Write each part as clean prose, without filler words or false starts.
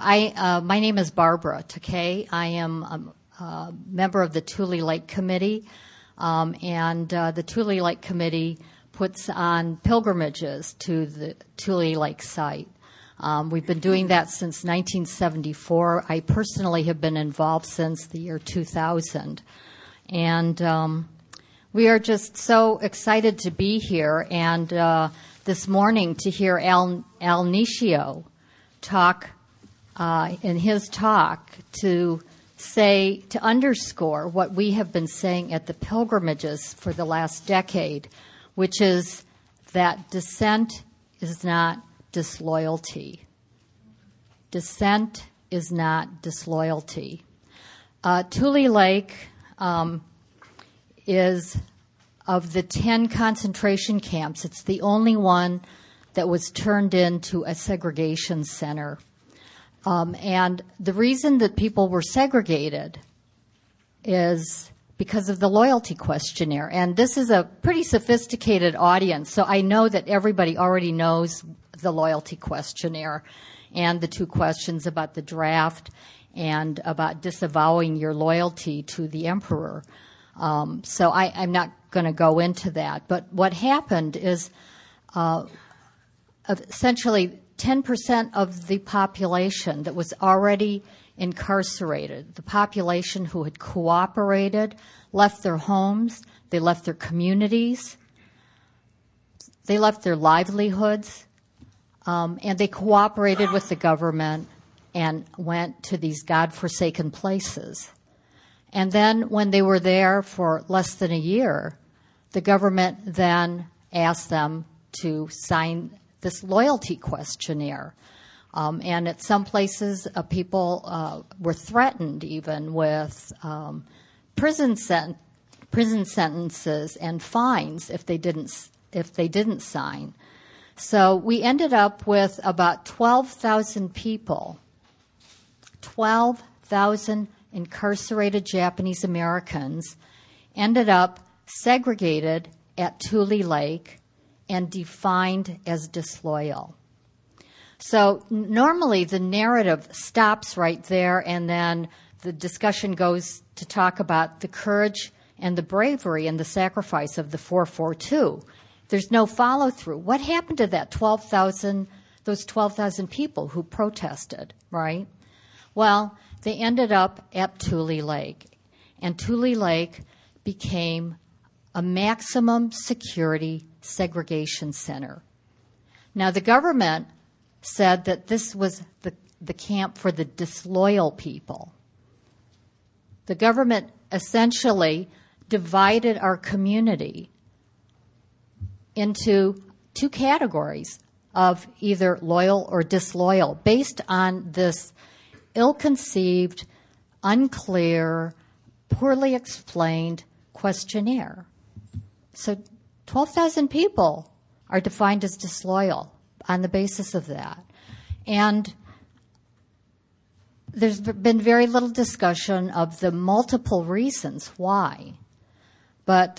My name is Barbara Takei. I am a member of the Tule Lake Committee, and the Tule Lake Committee puts on pilgrimages to the Tule Lake site. We've been doing that since 1974. I personally have been involved since the year 2000. And we are just so excited to be here, and this morning to hear Al Niscio talk in his talk to underscore what we have been saying at the pilgrimages for the last decade, which is that dissent is not disloyalty. Dissent is not disloyalty. Tule Lake is, of the 10 concentration camps, it's the only one that was turned into a segregation center. And the reason that people were segregated is because of the loyalty questionnaire. And this is a pretty sophisticated audience, so I know that everybody already knows the loyalty questionnaire and the two questions about the draft and about disavowing your loyalty to the emperor. So I'm not going to go into that. But what happened is essentially 10% of the population that was already incarcerated, the population who had cooperated, left their homes, they left their communities, they left their livelihoods, and they cooperated with the government and went to these godforsaken places. And then when they were there for less than a year, the government then asked them to sign this loyalty questionnaire. And at some places, people were threatened even with prison sentences and fines if they didn't sign. So we ended up with about 12,000 people, 12,000 incarcerated Japanese Americans ended up segregated at Tule Lake and defined as disloyal. So normally the narrative stops right there, and then the discussion goes to talk about the courage and the bravery and the sacrifice of the 442. There's no follow-through. What happened to that 12,000, those 12,000 people who protested, right? Well, they ended up at Tule Lake, and Tule Lake became a maximum security segregation center. Now, the government said that this was the camp for the disloyal people. The government essentially divided our community into two categories of either loyal or disloyal based on this ill-conceived, unclear, poorly explained questionnaire. So 12,000 people are defined as disloyal on the basis of that. And there's been very little discussion of the multiple reasons why. But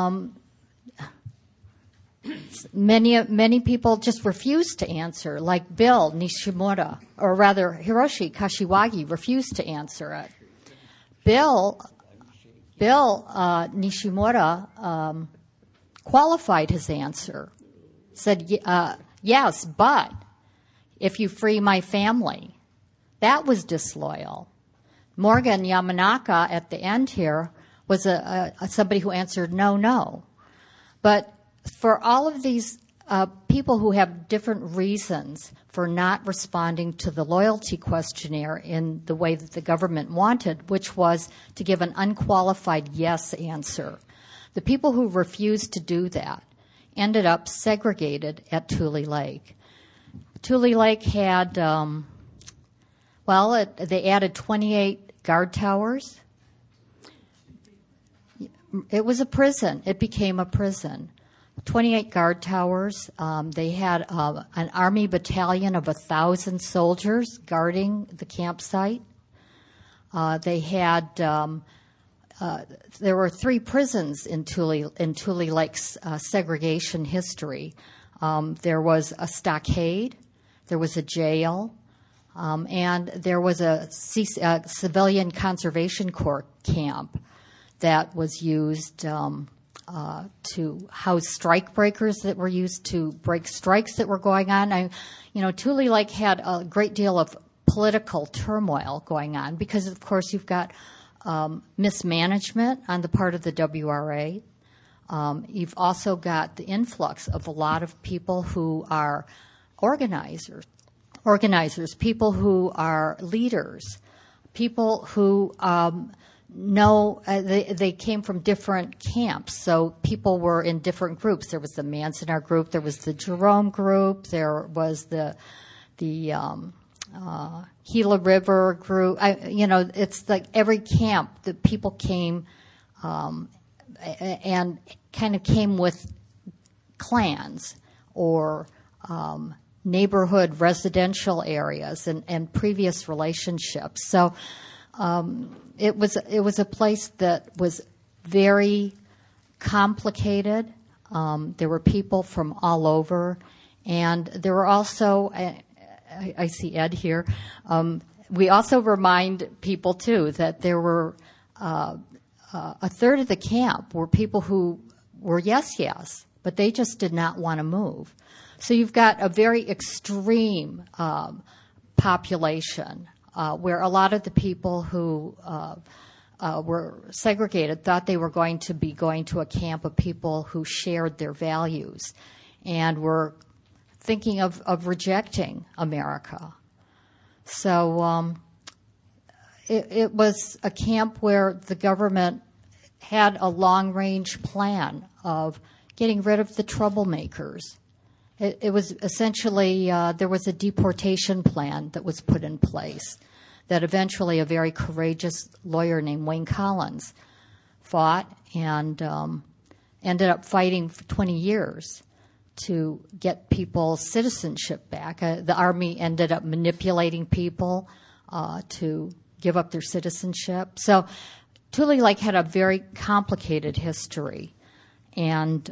many people just refuse to answer, like Bill Nishimura, or rather Hiroshi Kashiwagi refused to answer it. Bill Nishimura qualified his answer, said, yes, but if you free my family. That was disloyal. Morgan Yamanaka at the end here was somebody who answered no. But for all of these people who have different reasons for not responding to the loyalty questionnaire in the way that the government wanted, which was to give an unqualified yes answer, the people who refused to do that ended up segregated at Tule Lake. Tule Lake had, they added 28 guard towers. It was a prison. It became a prison. 28 guard towers. They had an army battalion of 1,000 soldiers guarding the campsite. They had there were 3 prisons in Tule Lake's segregation history. There was a stockade. There was a jail. And there was a civilian conservation corps camp that was used to house strike breakers that were used to break strikes that were going on. Tule Lake had a great deal of political turmoil going on because, of course, you've got mismanagement on the part of the WRA. You've also got the influx of a lot of people who are organizers, people who are leaders, people who they came from different camps, so people were in different groups. There was the Manzanar group, there was the Jerome group, there was the Gila River group. It's like every camp that people came and kind of came with clans or neighborhood residential areas and previous relationships. So it was a place that was very complicated. There were people from all over, and there were also, I see Ed here, we also remind people too that there were a third of the camp were people who were yes, but they just did not want to move. So you've got a very extreme population where a lot of the people who were segregated thought they were going to be going to a camp of people who shared their values and were thinking of rejecting America. So it was a camp where the government had a long-range plan of getting rid of the troublemakers. It was essentially, there was a deportation plan that was put in place that eventually a very courageous lawyer named Wayne Collins fought and ended up fighting for 20 years to get people's citizenship back. The Army ended up manipulating people to give up their citizenship. So Tule Lake had a very complicated history. And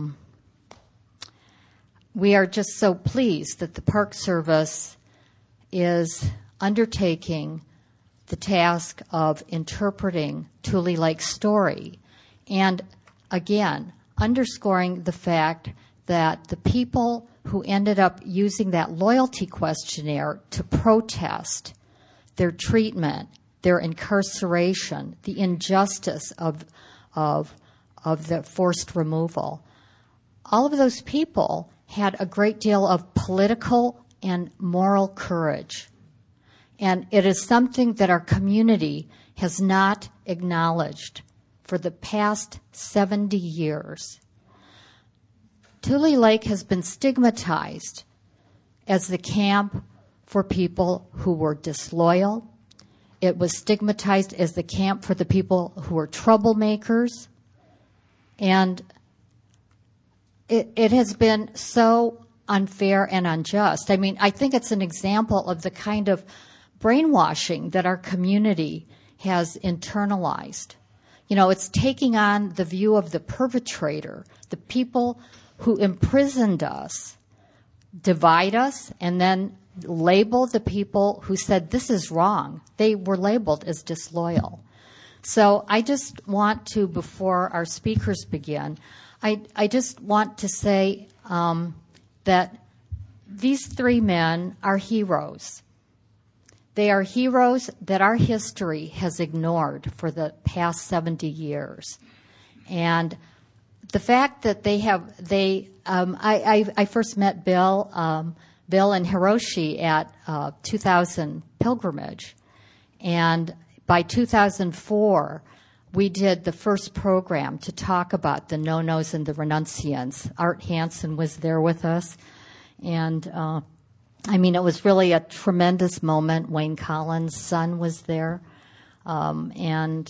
we are just so pleased that the Park Service is undertaking the task of interpreting Tule Lake's story and, again, underscoring the fact that the people who ended up using that loyalty questionnaire to protest their treatment, their incarceration, the injustice of the forced removal, all of those people had a great deal of political and moral courage. And it is something that our community has not acknowledged for the past 70 years. Tule Lake has been stigmatized as the camp for people who were disloyal. It was stigmatized as the camp for the people who were troublemakers. And it has been so unfair and unjust. I mean, I think it's an example of the kind of brainwashing that our community has internalized. It's taking on the view of the perpetrator, the people who imprisoned us, divide us, and then label the people who said this is wrong. They were labeled as disloyal. So I just want to, before our speakers begin, I just want to say that these three men are heroes. They are heroes that our history has ignored for the past 70 years. And the fact that I first met Bill and Hiroshi at 2000 pilgrimage. And by 2004, we did the first program to talk about the no-nos and the renunciants. Art Hansen was there with us. And, it was really a tremendous moment. Wayne Collins' son was there. And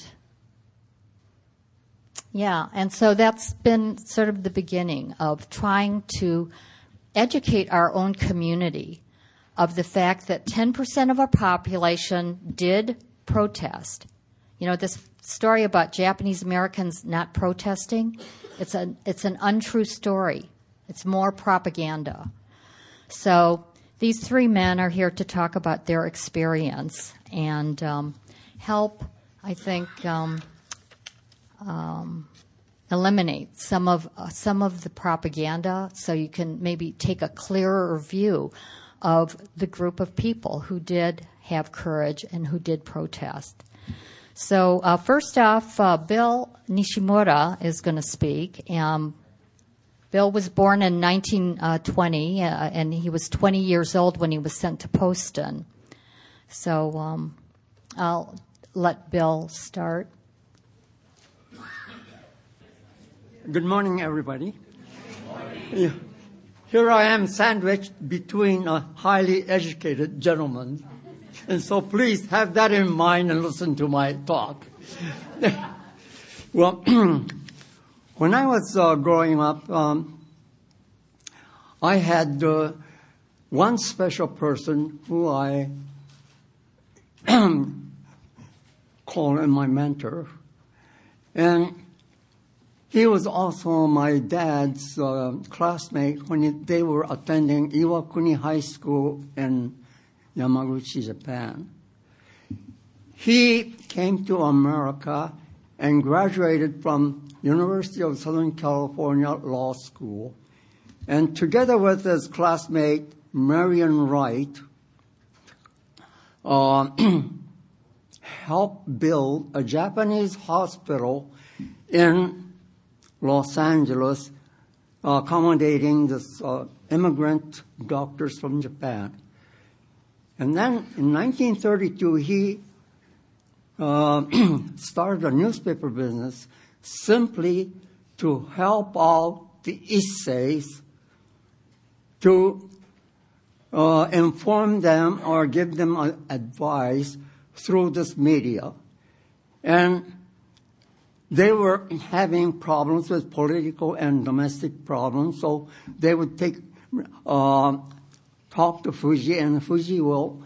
so that's been sort of the beginning of trying to educate our own community of the fact that 10% of our population did protest. This story about Japanese Americans not protesting, it's an untrue story. It's more propaganda. So these three men are here to talk about their experience and help, I think, eliminate some of the propaganda, so you can maybe take a clearer view of the group of people who did have courage and who did protest. So first off, Bill Nishimura is going to speak. Bill was born in 1920, and he was 20 years old when he was sent to Poston. So I'll let Bill start. Good morning, everybody. Good morning. Here I am sandwiched between a highly educated gentleman. And so please have that in mind and listen to my talk. Well, when I was growing up, I had one special person who I call him my mentor. And he was also my dad's classmate when they were attending Iwakuni High School in Yamaguchi, Japan. He came to America and graduated from University of Southern California Law School. And together with his classmate, Marion Wright, helped build a Japanese hospital in Los Angeles, accommodating this immigrant doctors from Japan. And then in 1932, he started a newspaper business simply to help out the Isseis, to inform them or give them advice through this media. And they were having problems with political and domestic problems, so they would talk to Fuji, and Fuji will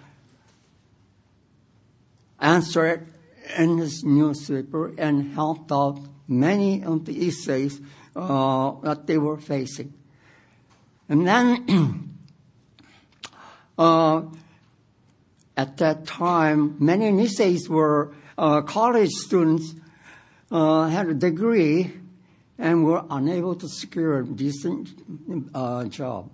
answer it in his newspaper and helped out many of the essays that they were facing. And then at that time, many Niseis were college students, had a degree and were unable to secure a decent job.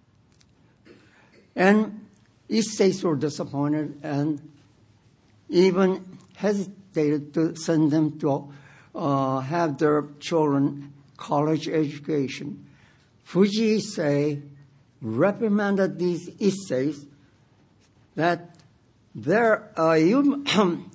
And Isseis were disappointed and even hesitated to send them to have their children college education. Fuji Issei reprimanded these Isseis that you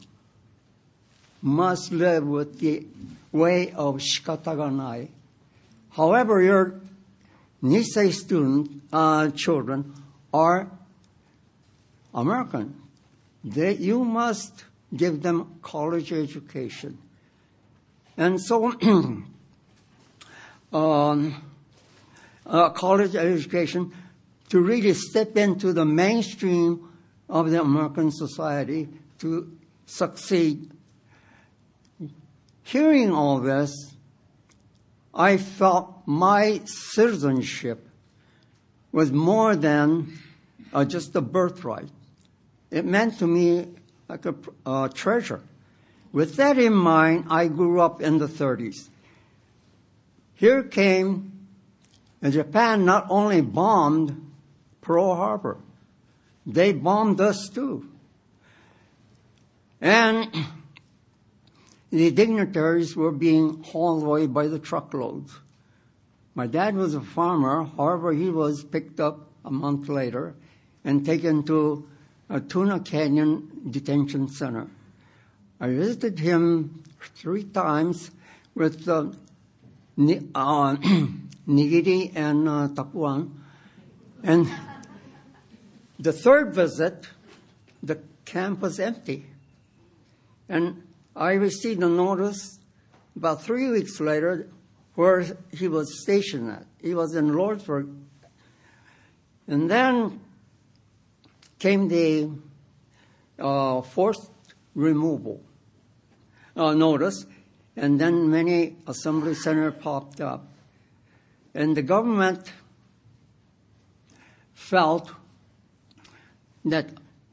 must live with the way of shikata ga nai. However, your Nisei children are American. You must give them college education. And so college education to really step into the mainstream of the American society to succeed. Hearing all this, I felt my citizenship was more than just a birthright. It meant to me like a treasure. With that in mind, I grew up in the 30s. Here came, and Japan not only bombed Pearl Harbor, they bombed us too. And the dignitaries were being hauled away by the truckloads. My dad was a farmer. However, he was picked up a month later and taken to a Tuna Canyon detention center. I visited him 3 times with nigiri and takuan. And the 3rd visit, the camp was empty. And I received a notice about 3 weeks later where he was stationed at. He was in Lordsburg. And then came the forced removal notice, and then many assembly centers popped up. And the government felt that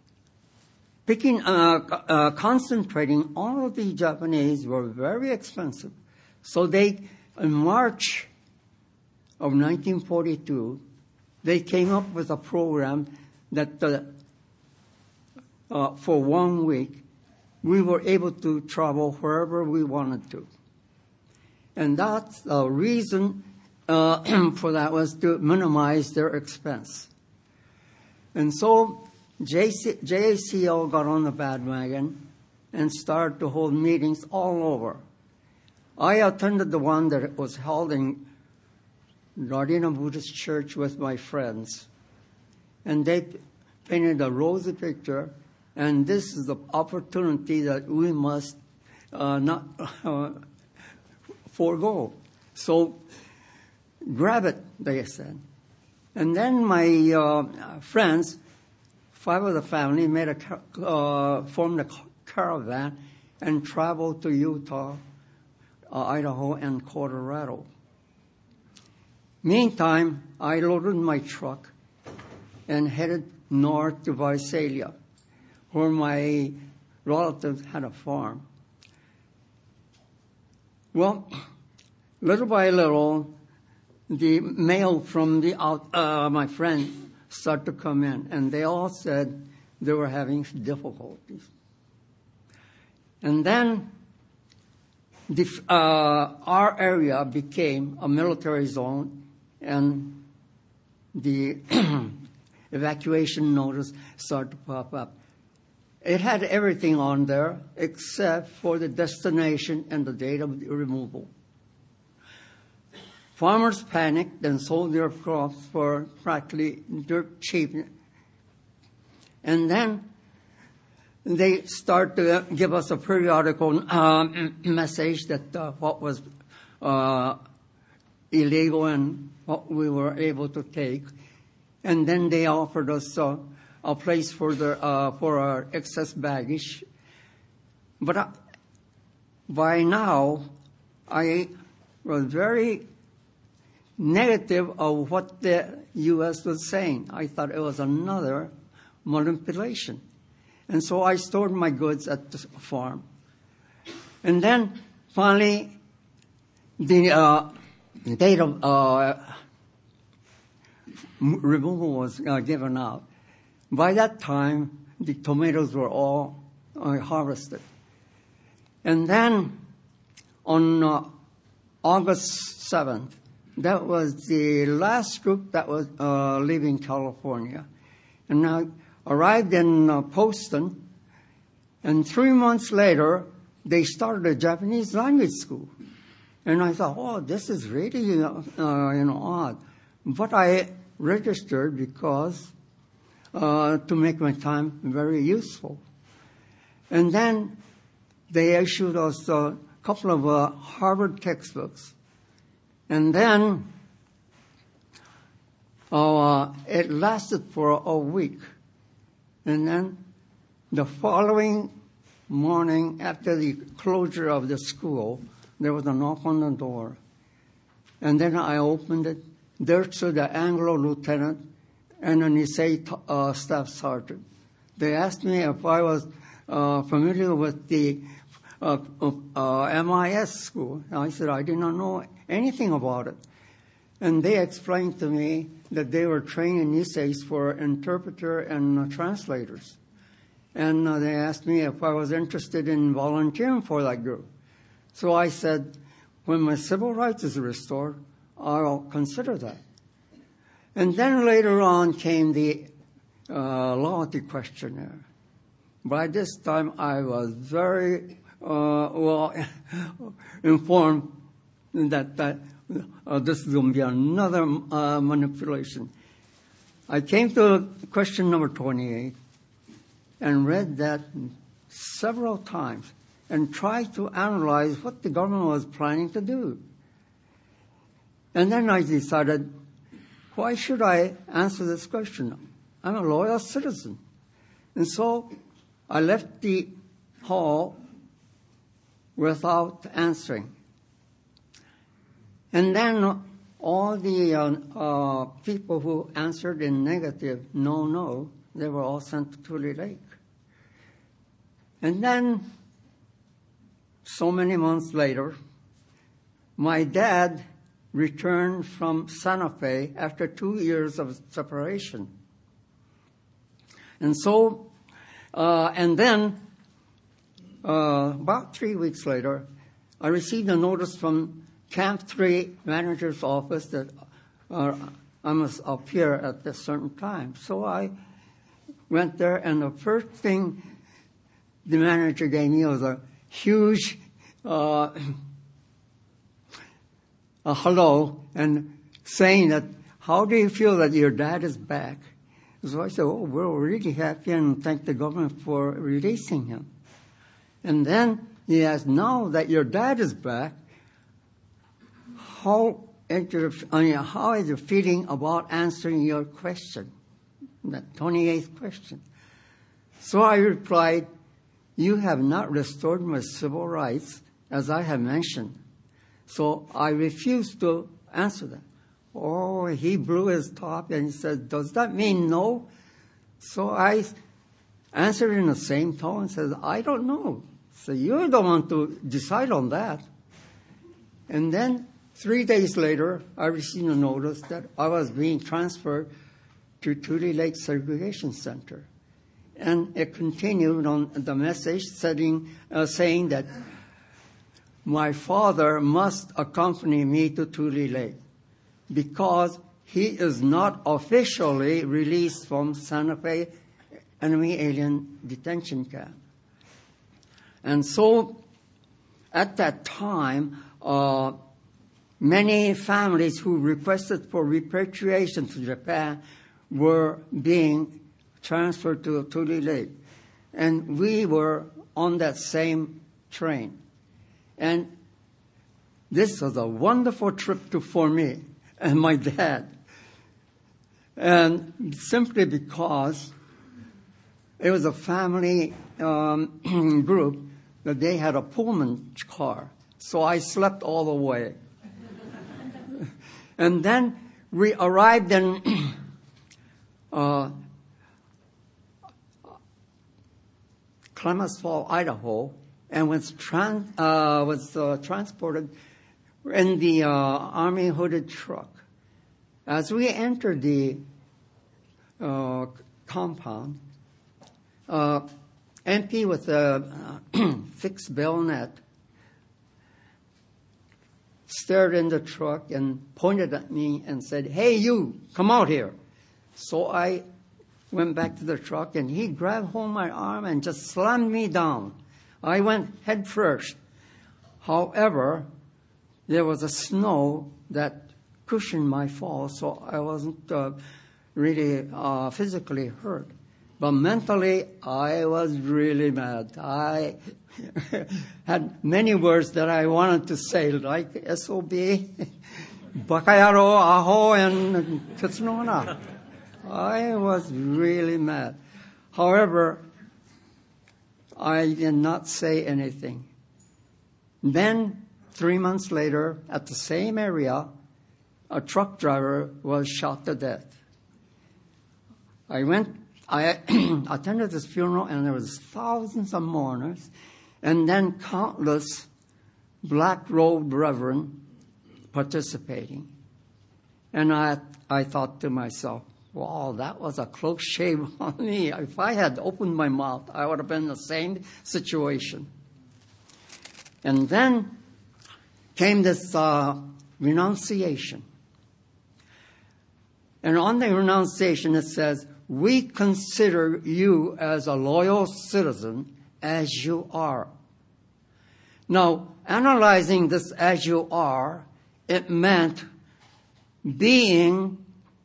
concentrating all of the Japanese were very expensive. So in March of 1942, they came up with a program that for 1 week, we were able to travel wherever we wanted to. And that's the reason for that was to minimize their expense. And so JACO got on the bandwagon and started to hold meetings all over. I attended the one that was held in Gardena Buddhist Church with my friends. And they painted a rosy picture, and this is the opportunity that we must not forego. So grab it, they said. And then my friends, 5 of the family, formed a caravan and traveled to Utah, Idaho, and Colorado. Meantime, I loaded my truck and headed north to Visalia, where my relatives had a farm. Well, little by little, the mail from my friend started to come in, and they all said they were having difficulties. And then our area became a military zone, and the evacuation notice started to pop up. It had everything on there except for the destination and the date of the removal. Farmers panicked and sold their crops for practically dirt cheap. And then they started to give us a periodical message that what was illegal and what we were able to take. And then they offered us a place for our excess baggage. But by now, I was very negative of what the U.S. was saying. I thought it was another manipulation. And so I stored my goods at the farm. And then finally, the date of removal was given out. By that time, the tomatoes were all harvested. And then on August 7th, that was the last group that was leaving California. And I arrived in Poston, and 3 months later, they started a Japanese language school. And I thought, oh, this is really odd. But I registered because to make my time very useful. And then they issued us a couple of Harvard textbooks. And then it lasted for a week. And then the following morning, after the closure of the school, there was a knock on the door. And then I opened it. There stood the Anglo lieutenant and an Nisei staff sergeant. They asked me if I was familiar with the MIS school. And I said I did not know anything about it. And they explained to me that they were training Niseis for interpreter and translators. And they asked me if I was interested in volunteering for that group. So I said, when my civil rights is restored, I'll consider that. And then later on came the loyalty questionnaire. By this time, I was very well informed that this is going to be another manipulation. I came to question number 28 and read that several times and tried to analyze what the government was planning to do. And then I decided, why should I answer this question? I'm a loyal citizen. And so I left the hall without answering. And then all the people who answered in negative, no, They were all sent to Tule Lake. And then, so many months later, my dad returned from Santa Fe after 2 years of separation. And so, and then, about 3 weeks later, I received a notice from Camp 3 manager's office that I must appear at a certain time. So I went there, and the first thing the manager gave me was a huge a hello, and saying that, how do you feel that your dad is back? So I said, oh, we're really happy and thank the government for releasing him. And then he asked, now that your dad is back, how is your feeling about answering your question, that 28th question? So I replied, you have not restored my civil rights, as I have mentioned. So I refused to answer that. Oh, he blew his top and he said, does that mean no? So I answered in the same tone and said, I don't know. So you don't want to decide on that. And then 3 days later, I received a notice that I was being transferred to Tule Lake Segregation Center. And it continued on the message saying that my father must accompany me to Tule Lake because he is not officially released from Santa Fe enemy alien detention camp. And so at that time, many families who requested for repatriation to Japan were being transferred to Tule Lake. And we were on that same train. And this was a wonderful trip for me and my dad. And simply because it was a family group that they had a Pullman car. So I slept all the way. And then we arrived in Klamath Fall, Idaho, and was transported in the Army hooded truck. As we entered the compound, MP with a fixed bayonet stared in the truck and pointed at me and said, hey, you, come out here. So I went back to the truck, and he grabbed hold of my arm and just slammed me down. I went head first. However, there was a snow that cushioned my fall, so I wasn't really physically hurt. But mentally, I was really mad. I had many words that I wanted to say, like SOB, Bakayaro, Aho, and Tetsunona. I was really mad. However, I did not say anything. Then, 3 months later, at the same area, a truck driver was shot to death. I attended this funeral, and there was thousands of mourners, and then countless black-robed reverend participating. And I thought to myself, wow, that was a close shave on me. If I had opened my mouth, I would have been in the same situation. And then came this renunciation. And on the renunciation it says, we consider you as a loyal citizen as you are. Now, analyzing this as you are, it meant being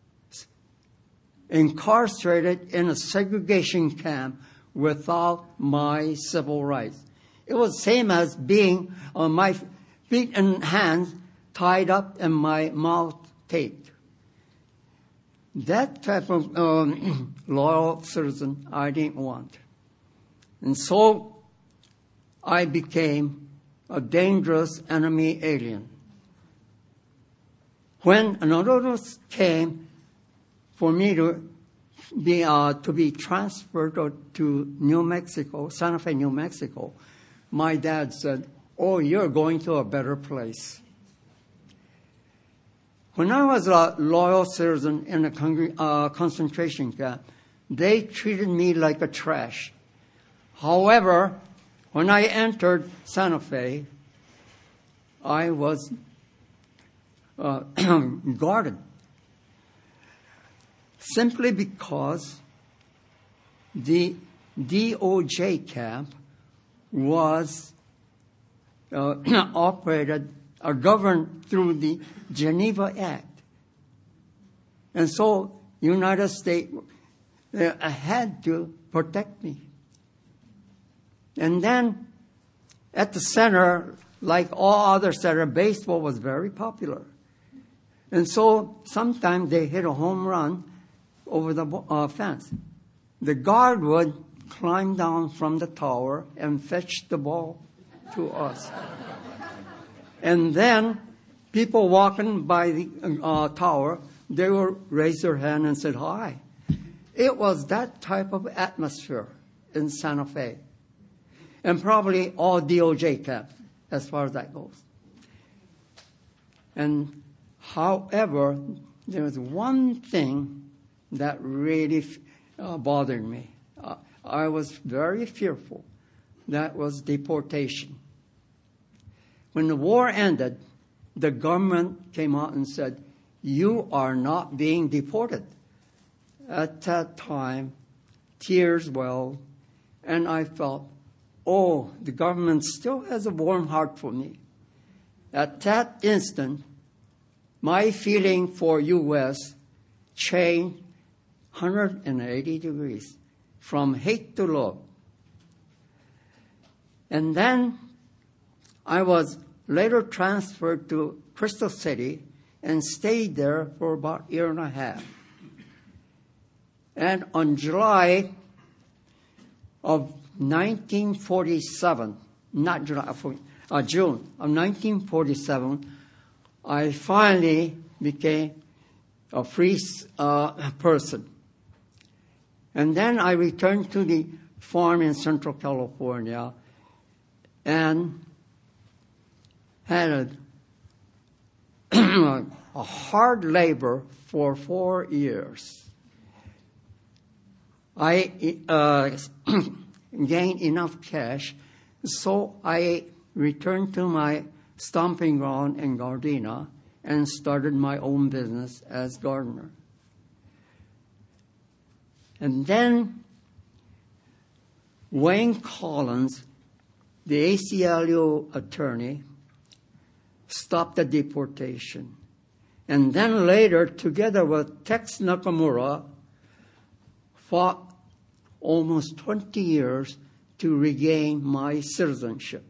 incarcerated in a segregation camp without my civil rights. It was the same as being on my feet and hands tied up and my mouth taped. That type of loyal citizen I didn't want. And so I became a dangerous enemy alien. When a notice came for me to to be transferred to New Mexico, Santa Fe, New Mexico, my dad said, "Oh, you're going to a better place." When I was a loyal citizen in a concentration camp, they treated me like a trash. However, when I entered Santa Fe, I was guarded. Simply because the DOJ camp was operated or governed through the Geneva Act. And so United States had to protect me. And then at the center, like all other centers, baseball was very popular. And so sometimes they hit a home run over the fence. The guard would climb down from the tower and fetch the ball to us. And then people walking by the tower, they would raise their hand and say hi. It was that type of atmosphere in Santa Fe. And probably all DOJ camps, as far as that goes. And however, there was one thing that really bothered me. I was very fearful. That was deportation. When the war ended, the government came out and said, "You are not being deported." At that time, tears welled, and I felt, oh, the government still has a warm heart for me. At that instant, my feeling for U.S. changed 180 degrees, from hate to love. And then I was later transferred to Crystal City and stayed there for about a year and a half. And on July of 1947, not July, June of 1947, I finally became a free person. And then I returned to the farm in Central California and had a hard labor for 4 years. I gained enough cash, so I returned to my stomping ground in Gardena and started my own business as gardener. And then Wayne Collins, the ACLU attorney, stopped the deportation. And then later, together with Tex Nakamura, fought almost 20 years to regain my citizenship.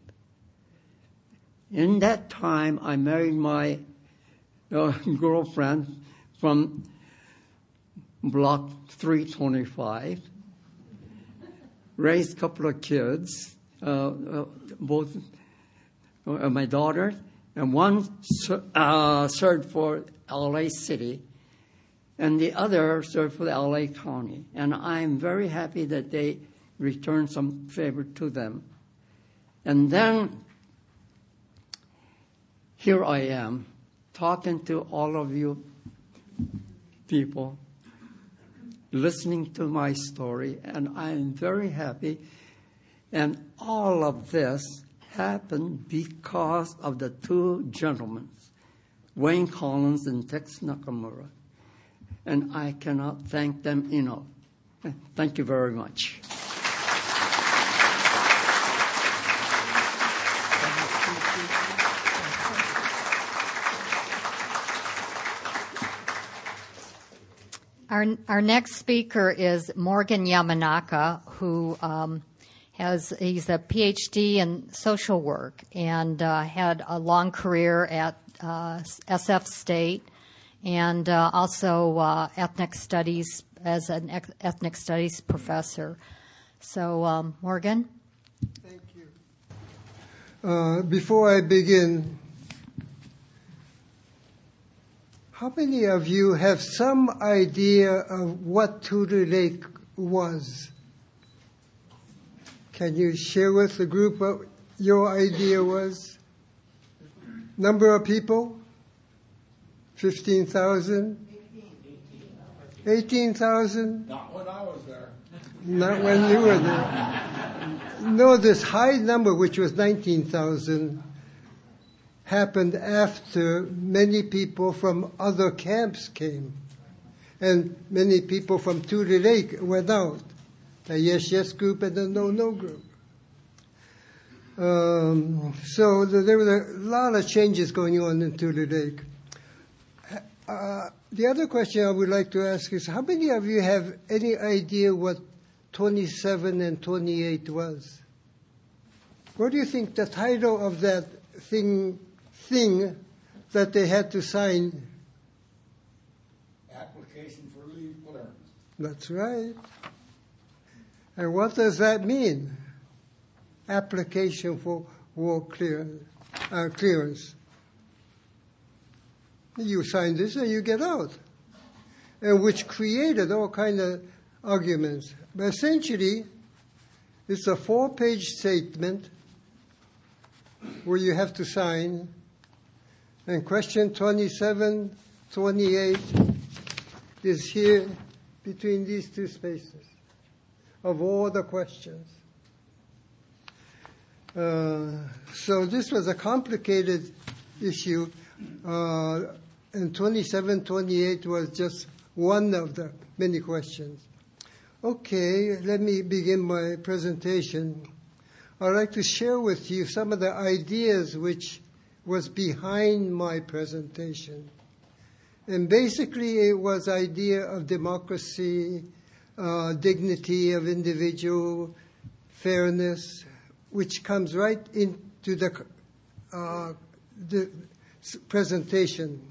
In that time, I married my girlfriend from Block 325, raised a couple of kids, both my daughter, and one served for LA City, and the other served for the LA County. And I'm very happy that they returned some favor to them. And then here I am, talking to all of you people, listening to my story, and I'm very happy. And all of this happened because of the two gentlemen, Wayne Collins and Tex Nakamura. And I cannot thank them enough. Thank you very much. Our next speaker is Morgan Yamanaka, who he's a PhD in social work and had a long career at SF State and also ethnic studies as an ethnic studies professor. So, Morgan? Thank you. Before I begin, How many of you have some idea of what Tule Lake was? Can you share with the group what your idea was? Number of people? 15,000? 18,000? Not when I was there. Not when you were there. No, this high number, which was 19,000, happened after many people from other camps came. And many people from Tule Lake went out. The Yes Yes group and the No No group. So there were a lot of changes going on in Tule Lake. The other question I would like to ask is, how many of you have any idea what 27 and 28 was? What do you think the title of that thing that they had to sign? Application for leave clearance. That's right. And what does that mean? Application for war clearance. You sign this and you get out. And which created all kinds of arguments. But essentially, it's a 4-page statement where you have to sign. And question 27, 28 is here between these two spaces of all the questions. So this was a complicated issue. And 27, 28 was just one of the many questions. Okay, let me begin my presentation. I'd like to share with you some of the ideas which was behind my presentation. And basically it was idea of democracy, dignity of individual, fairness, which comes right into the presentation.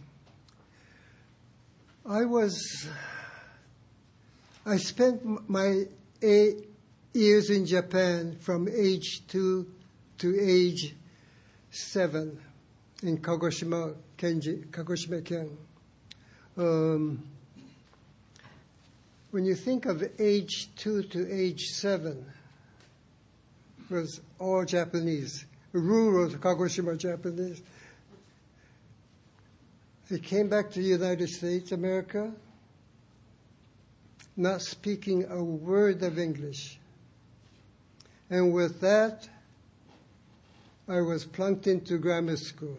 I spent my 8 years in Japan from age 2 to age 7 in Kagoshima Ken. When you think of age 2 to age 7, it was all Japanese, rural Kagoshima Japanese. I came back to the United States, America, not speaking a word of English. And with that, I was plunked into grammar school.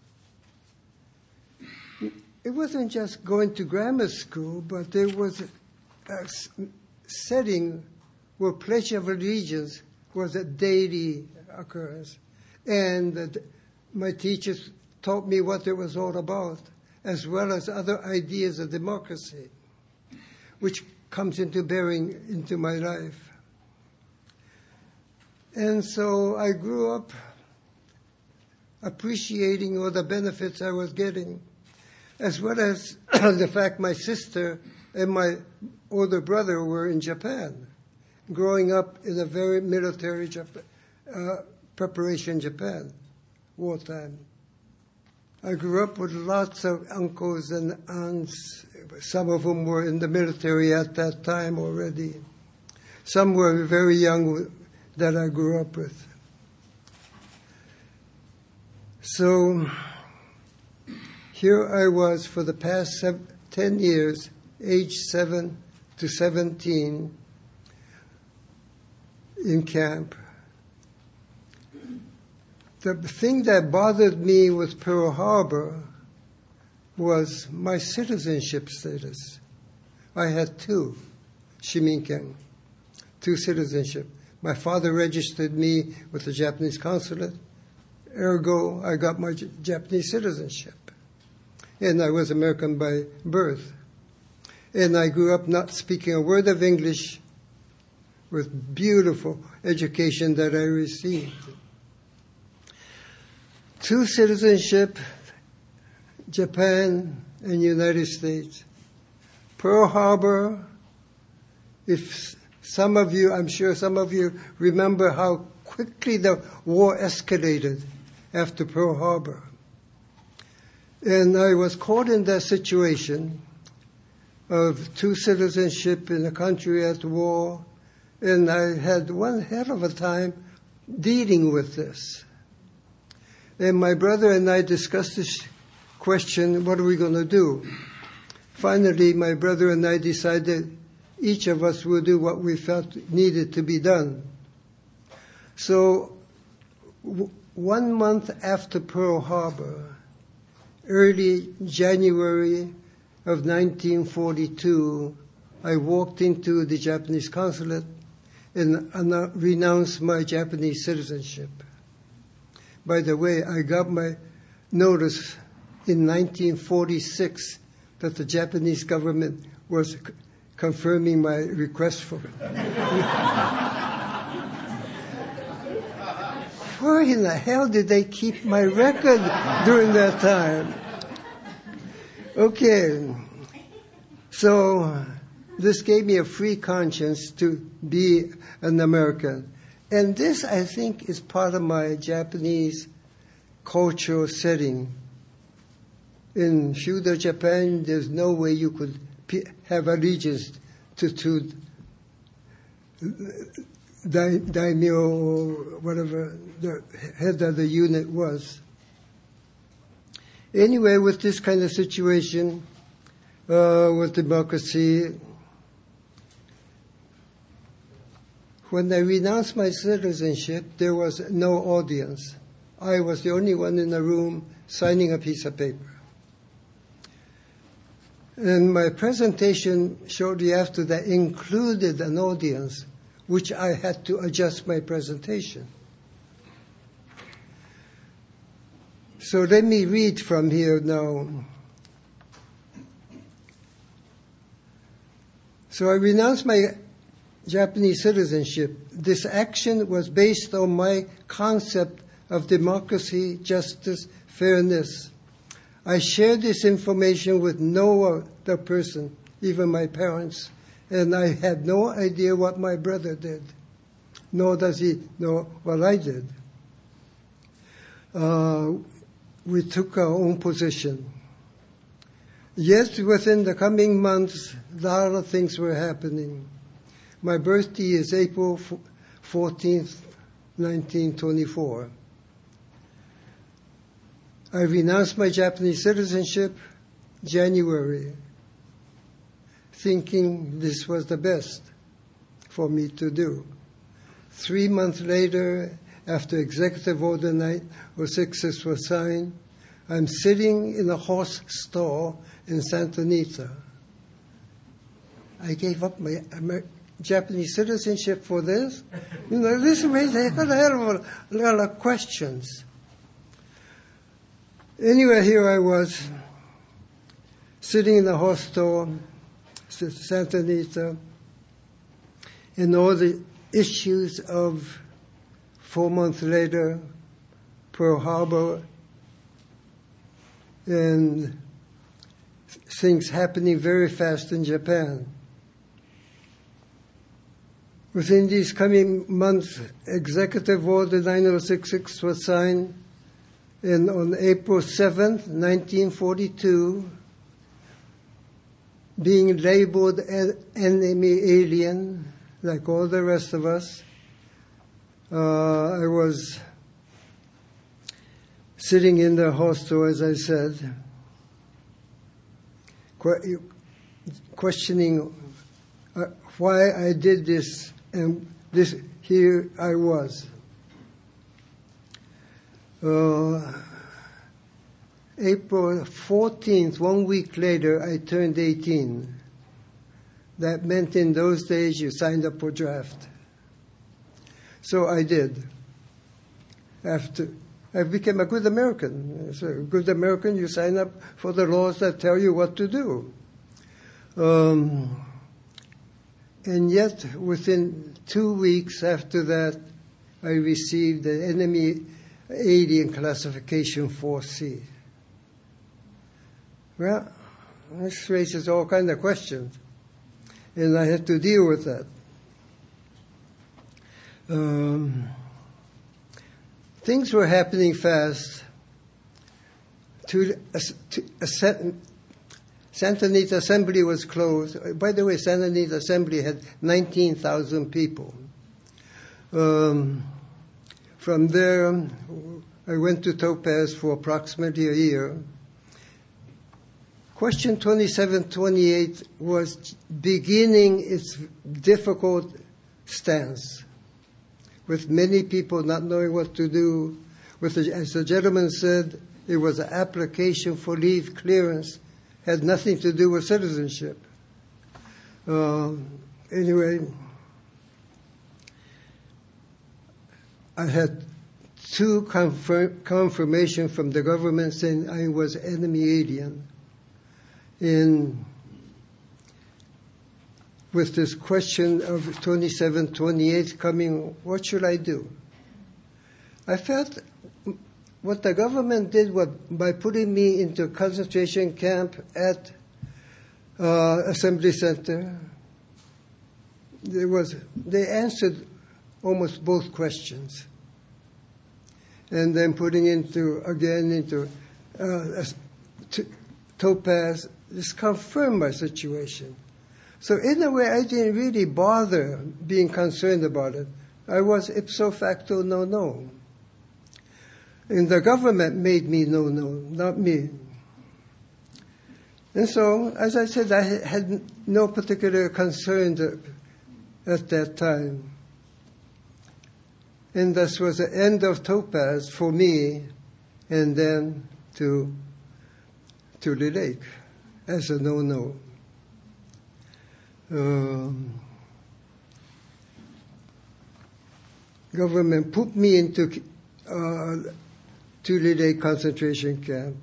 It wasn't just going to grammar school, but there was a setting where Pledge of Allegiance was a daily occurrence. And my teachers taught me what it was all about, as well as other ideas of democracy, which comes into bearing into my life. And so I grew up appreciating all the benefits I was getting, as well as the fact my sister and my older brother were in Japan, growing up in a very military preparation Japan, wartime. I grew up with lots of uncles and aunts, some of whom were in the military at that time already. Some were very young that I grew up with. So here I was for the past 10 years, age 7 to 17, in camp. The thing that bothered me with Pearl Harbor was my citizenship status. I had 2, Shiminken, 2 citizenship. My father registered me with the Japanese consulate. Ergo, I got my Japanese citizenship. And I was American by birth. And I grew up not speaking a word of English, with beautiful education that I received. 2 citizenship, Japan and United States. Pearl Harbor, if some of you, I'm sure some of you remember how quickly the war escalated after Pearl Harbor. And I was caught in that situation of two citizenship in a country at war, and I had one hell of a time dealing with this. And my brother and I discussed this question, what are we going to do? Finally, my brother and I decided each of us would do what we felt needed to be done. So 1 month after Pearl Harbor, early January of 1942, I walked into the Japanese consulate and renounced my Japanese citizenship. By the way, I got my notice in 1946 that the Japanese government was confirming my request for it. Where in the hell did they keep my record during that time? Okay, so this gave me a free conscience to be an American. And this, I think, is part of my Japanese cultural setting. In feudal Japan, there's no way you could have allegiance to daimyo or whatever the head of the unit was. Anyway, with this kind of situation, with democracy, when I renounced my citizenship, there was no audience. I was the only one in the room signing a piece of paper. And my presentation shortly after that included an audience, which I had to adjust my presentation. So let me read from here now. So I renounced my Japanese citizenship. This action was based on my concept of democracy, justice, fairness. I shared this information with no other person, even my parents, and I had no idea what my brother did, nor does he know what I did. We took our own position. Yet within the coming months, a lot of things were happening. My birthday is April 14th, 1924. I renounced my Japanese citizenship January, thinking this was the best for me to do. 3 months later, after Executive Order 906 was signed, I'm sitting in a horse stall in Santa Anita. I gave up my Japanese citizenship for this. This raised a hell of a lot of questions. Anyway, here I was, sitting in the horse stall, Santa Anita, and all the issues of 4 months later, Pearl Harbor, and things happening very fast in Japan. Within these coming months, Executive Order 9066 was signed, and on April 7th, 1942, being labeled an enemy alien, like all the rest of us, I was sitting in the hostel, as I said, questioning why I did this, and here I was. April 14th, 1 week later, I turned 18. That meant in those days you signed up for draft. So I did. I became a good American. So a good American, you sign up for the laws that tell you what to do. And yet, within 2 weeks after that, I received the enemy alien classification 4C. Well, this raises all kinds of questions, and I had to deal with that. Things were happening fast. Santa Anita Assembly was closed. By the way, Santa Anita Assembly had 19,000 people. From there, I went to Topaz for approximately a year. Question 2728 was beginning its difficult stance, with many people not knowing what to do. As the gentleman said, it was an application for leave clearance, had nothing to do with citizenship. Anyway, I had two confirmation from the government saying I was enemy alien. With this question of 2728 coming, what should I do? I felt what the government did by putting me into a concentration camp at Assembly Center, they answered almost both questions. And then putting into Topaz, this confirmed my situation. So in a way, I didn't really bother being concerned about it. I was ipso facto no. And the government made me no, not me. And so, as I said, I had no particular concern at that time. And this was the end of Topaz for me, and then to Tule Lake as a no. Government put me into Tule Lake concentration camp.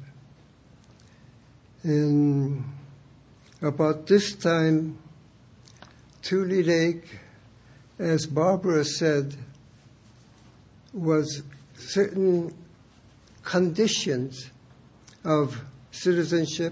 And about this time, Tule Lake, as Barbara said, was certain conditions of citizenship,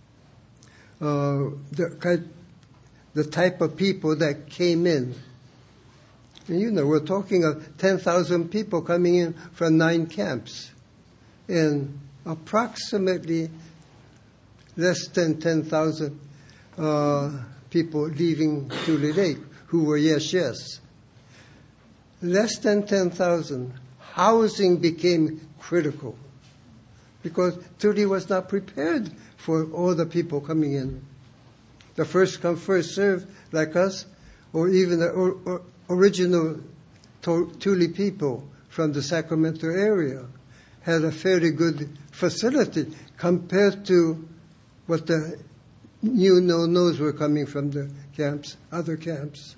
the type of people that came in. And we're talking of 10,000 people coming in from 9 camps, and approximately less than 10,000 people leaving Tule Lake who were yes. Less than 10,000. Housing became critical because Tule was not prepared for all the people coming in. The first come, first served like us, or even the original Tule people from the Sacramento area had a fairly good facility compared to what the new no-nos were coming from the camps, other camps.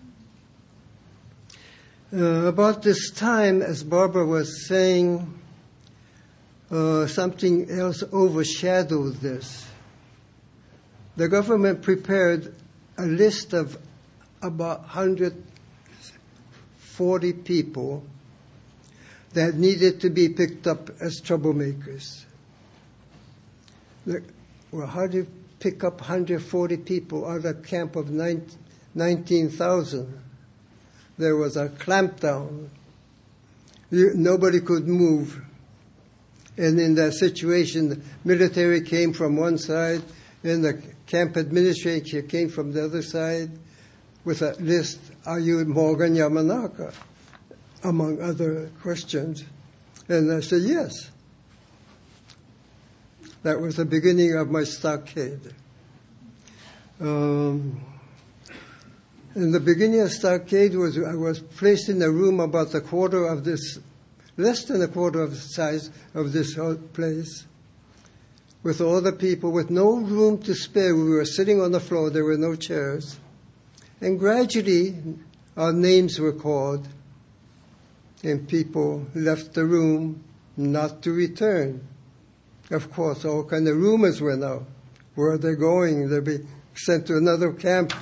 About this time, as Barbara was saying, something else overshadowed this. The government prepared a list of about 140 people that needed to be picked up as troublemakers. Well, how do you pick up 140 people out of a camp of 19,000? There was a clampdown. Nobody could move. And in that situation, the military came from one side, and the camp administrator came from the other side with a list, are you Morgan Yamanaka? Among other questions. And I said, yes. That was the beginning of my stockade. In the beginning of stockade I was placed in a room about less than a quarter of the size of this whole place, with all the people, with no room to spare. We were sitting on the floor. There were no chairs. And gradually, our names were called, and people left the room not to return. Of course, all kind of rumors went out. Where are they going? They'll be sent to another camp,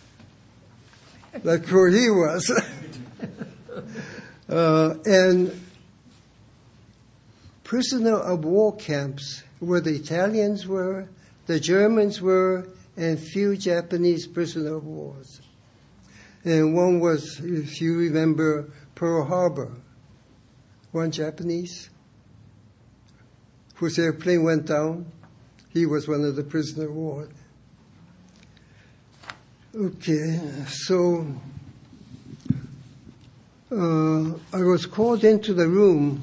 like where he was. And prisoner of war camps where the Italians were, the Germans were, and few Japanese prisoner of wars. And one was, if you remember, Pearl Harbor. One Japanese. whose airplane went down. He was one of the prisoner ward. Okay, so I was called into the room,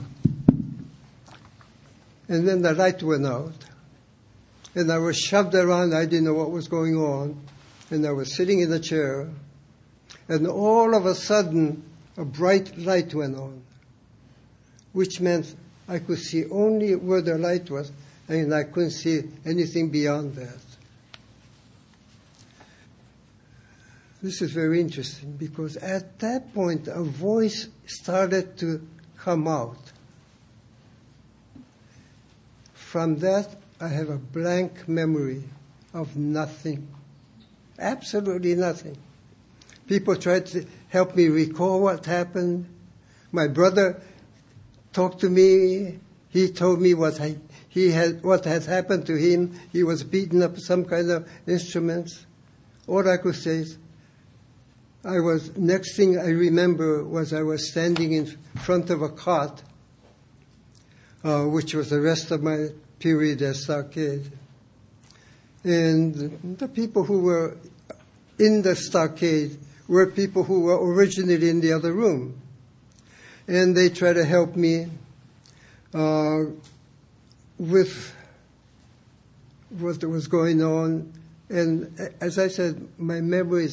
and then the light went out. And I was shoved around. I didn't know what was going on. And I was sitting in a chair. And all of a sudden, a bright light went on, which meant I could see only where the light was, and I couldn't see anything beyond that. This is very interesting, because at that point, a voice started to come out. From that, I have a blank memory of nothing. Absolutely nothing. People tried to help me recall what happened. My brother talked to me. He told me what had happened to him. He was beaten up with some kind of instruments. All I could say is, next thing I remember was I was standing in front of a cot, which was the rest of my period at Stockade. And the people who were in the Stockade were people who were originally in the other room. And they tried to help me with what was going on. And as I said, my memory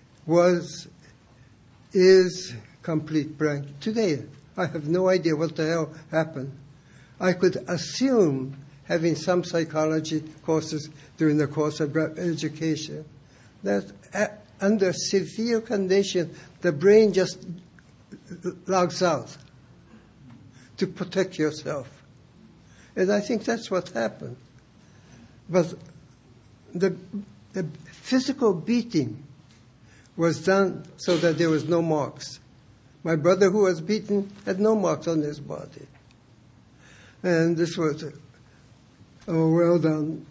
is complete blank. Today, I have no idea what the hell happened. I could assume, having some psychology courses during the course of education, that under severe condition, the brain just logs out to protect yourself. And I think that's what happened. But the physical beating was done so that there was no marks. My brother, who was beaten, had no marks on his body. And this was, well done.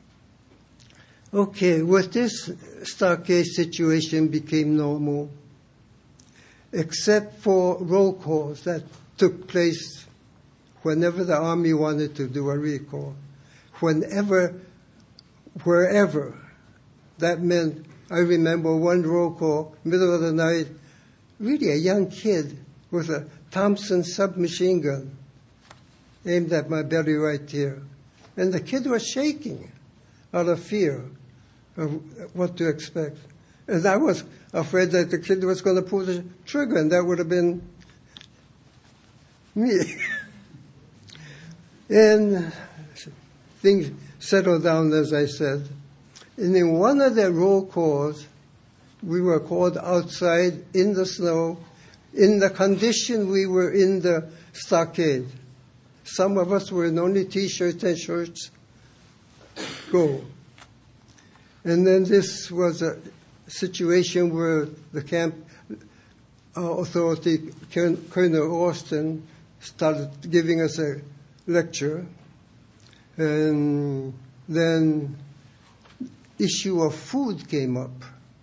Okay, with this, Stockade situation became normal, except for roll calls that took place whenever the Army wanted to do a recall. Wherever. That meant, I remember one roll call, middle of the night, really a young kid with a Thompson submachine gun aimed at my belly right here. And the kid was shaking out of fear of what to expect. And I was afraid that the kid was going to pull the trigger, and that would have been me. And things settled down, as I said. And in one of the roll calls, we were called outside in the snow, in the condition we were in the Stockade. Some of us were in only T-shirts and shorts. Go. And then this was a situation where the camp authority, Colonel Austin, started giving us a lecture. And then issue of food came up.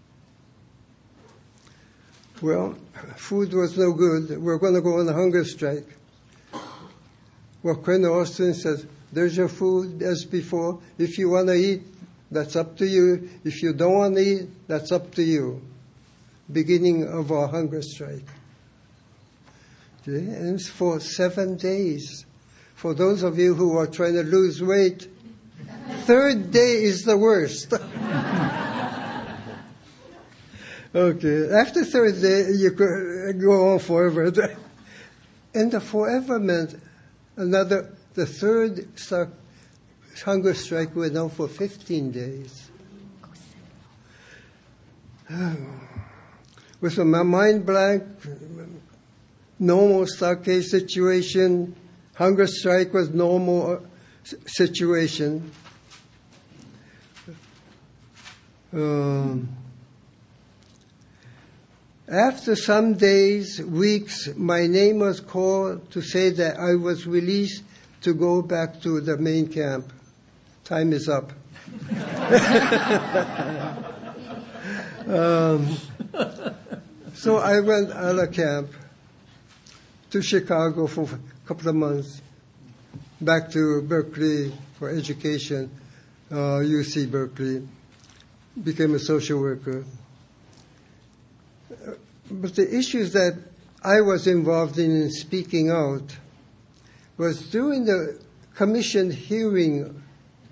Well, food was no good. We're going to go on a hunger strike. Well, Colonel Austin says, there's your food as before. If you want to eat, that's up to you. If you don't want to eat, that's up to you. Beginning of our hunger strike. Okay? And it's for 7 days. For those of you who are trying to lose weight, third day is the worst. Okay, after third day, you could go on forever. And the forever meant the third hunger strike went on for 15 days. With my mind blank, normal Stockade situation, hunger strike was normal situation. After some days, weeks, my name was called to say that I was released to go back to the main camp. Time is up. So I went out of camp to Chicago for a couple of months. back to Berkeley for education, UC Berkeley, became a social worker. But the issues that I was involved in speaking out was during the commission hearing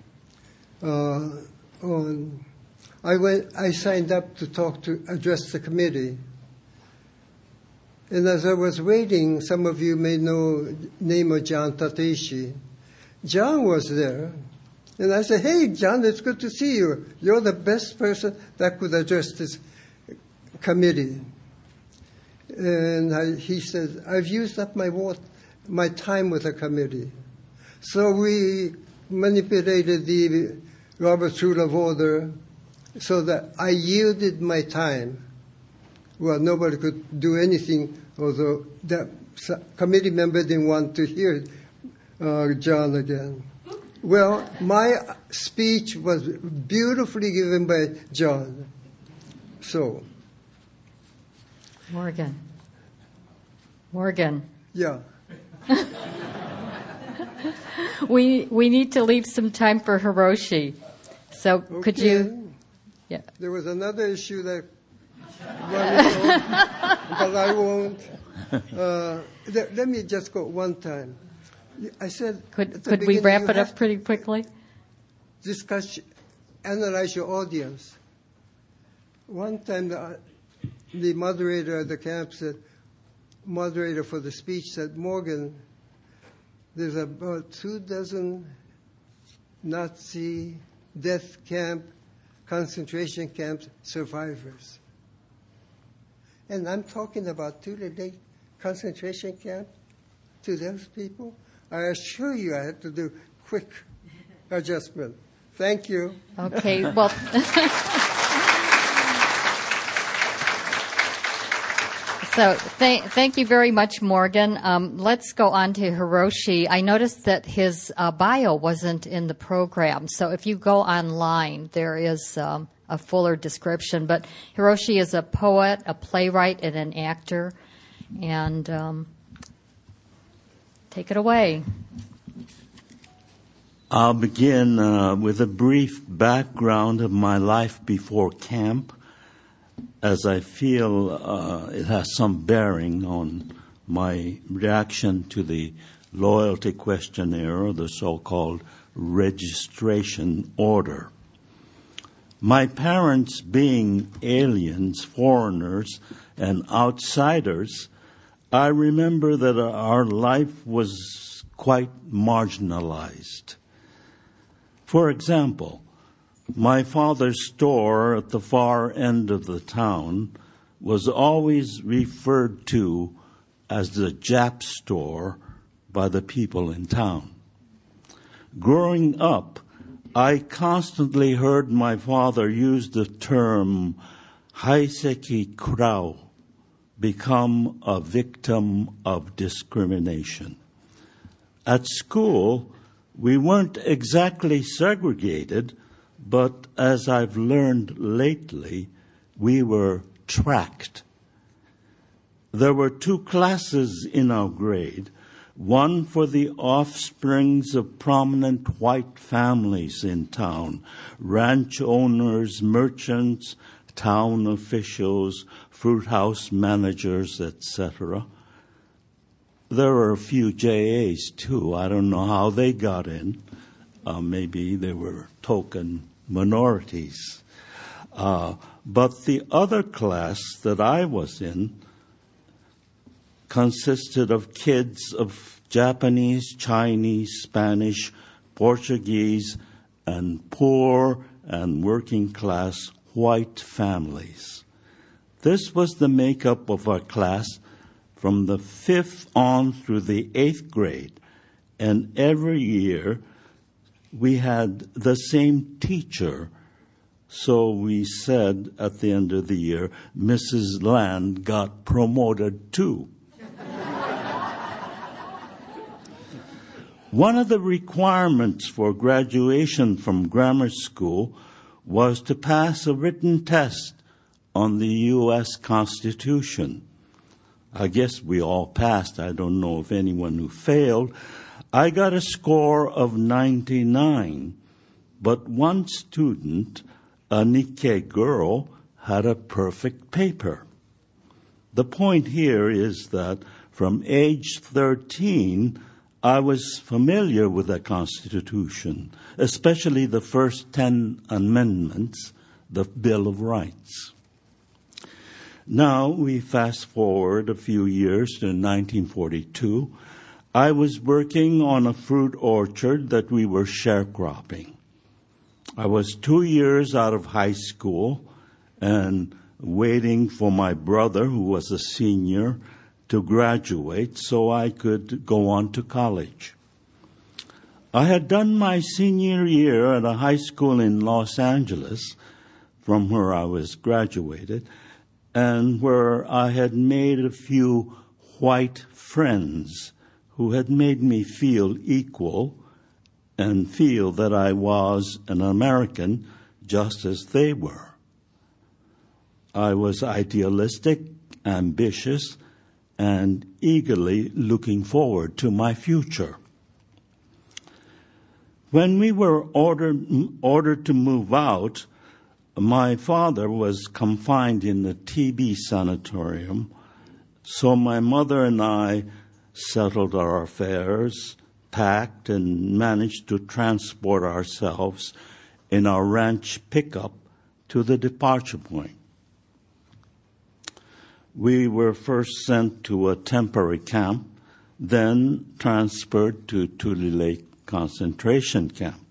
I signed up to address the committee. And as I was waiting, some of you may know the name of John Tateishi. John was there. And I said, "Hey, John, it's good to see you. You're the best person that could address this committee." And he said, "I've used up my time with the committee." So we manipulated the Robert's Rule of Order so that I yielded my time. Well, nobody could do anything, although that committee member didn't want to hear John again. Well, my speech was beautifully given by John. So. Morgan. Yeah. We need to leave some time for Hiroshi. So Okay. could you? Yeah. There was another issue that but I won't. Let me just go one time. I said, Could we wrap it up pretty quickly? Analyze your audience. One time the moderator at the camp moderator for the speech said, "Morgan, there's about 24 Nazi death camp, concentration camp survivors." And I'm talking about Tule Lake concentration camp to those people. I assure you I had to do quick adjustment. Thank you. Okay, well. So thank you very much, Morgan. Let's go on to Hiroshi. I noticed that his bio wasn't in the program. So if you go online, there is a fuller description. But Hiroshi is a poet, a playwright, and an actor. And take it away. I'll begin with a brief background of my life before camp, as I feel it has some bearing on my reaction to the loyalty questionnaire, or the so-called registration order. My parents, being aliens, foreigners, and outsiders, I remember that our life was quite marginalized. For example, my father's store at the far end of the town was always referred to as the Jap store by the people in town. Growing up, I constantly heard my father use the term haiseki kurau, become a victim of discrimination. At school, we weren't exactly segregated, but as I've learned lately, we were tracked. There were 2 classes in our grade, one for the offsprings of prominent white families in town, ranch owners, merchants, town officials, fruit house managers, etc. There were a few JAs, too. I don't know how they got in. Maybe they were token minorities. But the other class that I was in consisted of kids of Japanese, Chinese, Spanish, Portuguese, and poor and working class white families. This was the makeup of our class from the 5th on through the 8th grade, and every year we had the same teacher. So we said at the end of the year, Mrs. Land got promoted too. One of the requirements for graduation from grammar school was to pass a written test on the U.S. Constitution. I guess we all passed. I don't know of anyone who failed. I got a score of 99, but one student, a Nikkei girl, had a perfect paper. The point here is that from age 13, I was familiar with the Constitution, especially the first 10 amendments, the Bill of Rights. Now we fast forward a few years to 1942. I was working on a fruit orchard that we were sharecropping. I was 2 years out of high school and waiting for my brother, who was a senior, to graduate so I could go on to college. I had done my senior year at a high school in Los Angeles, from where I was graduated, and where I had made a few white friends who had made me feel equal and feel that I was an American just as they were. I was idealistic, ambitious, and eagerly looking forward to my future. When we were ordered to move out, my father was confined in the TB sanatorium, so my mother and I settled our affairs, packed, and managed to transport ourselves in our ranch pickup to the departure point. We were first sent to a temporary camp, then transferred to Tule Lake concentration camp.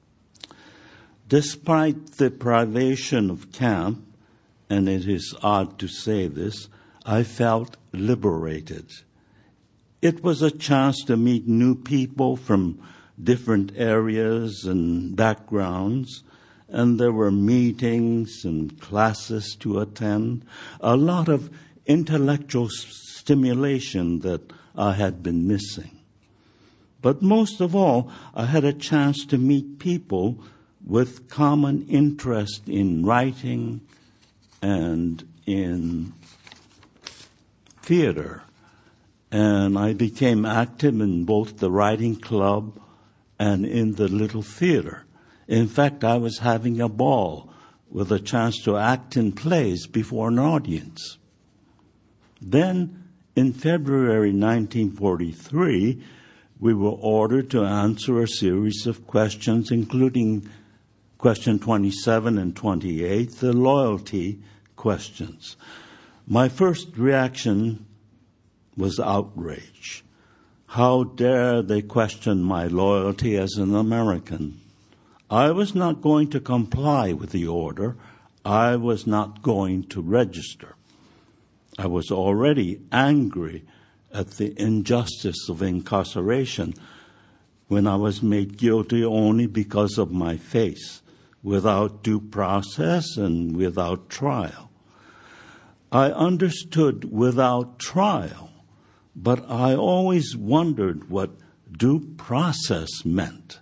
Despite the privation of camp, and it is odd to say this, I felt liberated. It was a chance to meet new people from different areas and backgrounds, and there were meetings and classes to attend, a lot of intellectual stimulation that I had been missing. But most of all, I had a chance to meet people with common interest in writing and in theater. And I became active in both the writing club and in the little theater. In fact, I was having a ball with a chance to act in plays before an audience. Then, in February 1943, we were ordered to answer a series of questions, including question 27 and 28, the loyalty questions. My first reaction was outrage. How dare they question my loyalty as an American? I was not going to comply with the order. I was not going to register. I was already angry at the injustice of incarceration when I was made guilty only because of my face, without due process and without trial. I understood without trial, but I always wondered what due process meant.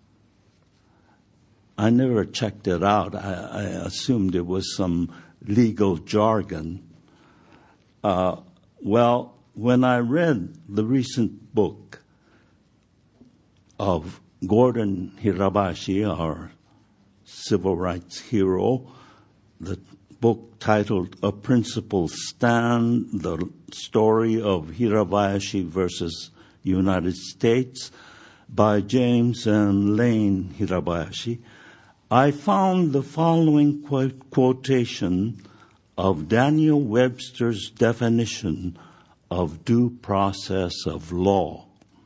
I never checked it out. I assumed it was some legal jargon. Well, when I read the recent book of Gordon Hirabayashi, our civil rights hero, the book titled A Principled Stand, the story of Hirabayashi versus United States by James and Lane Hirabayashi, I found the following quotation of Daniel Webster's definition of due process of law.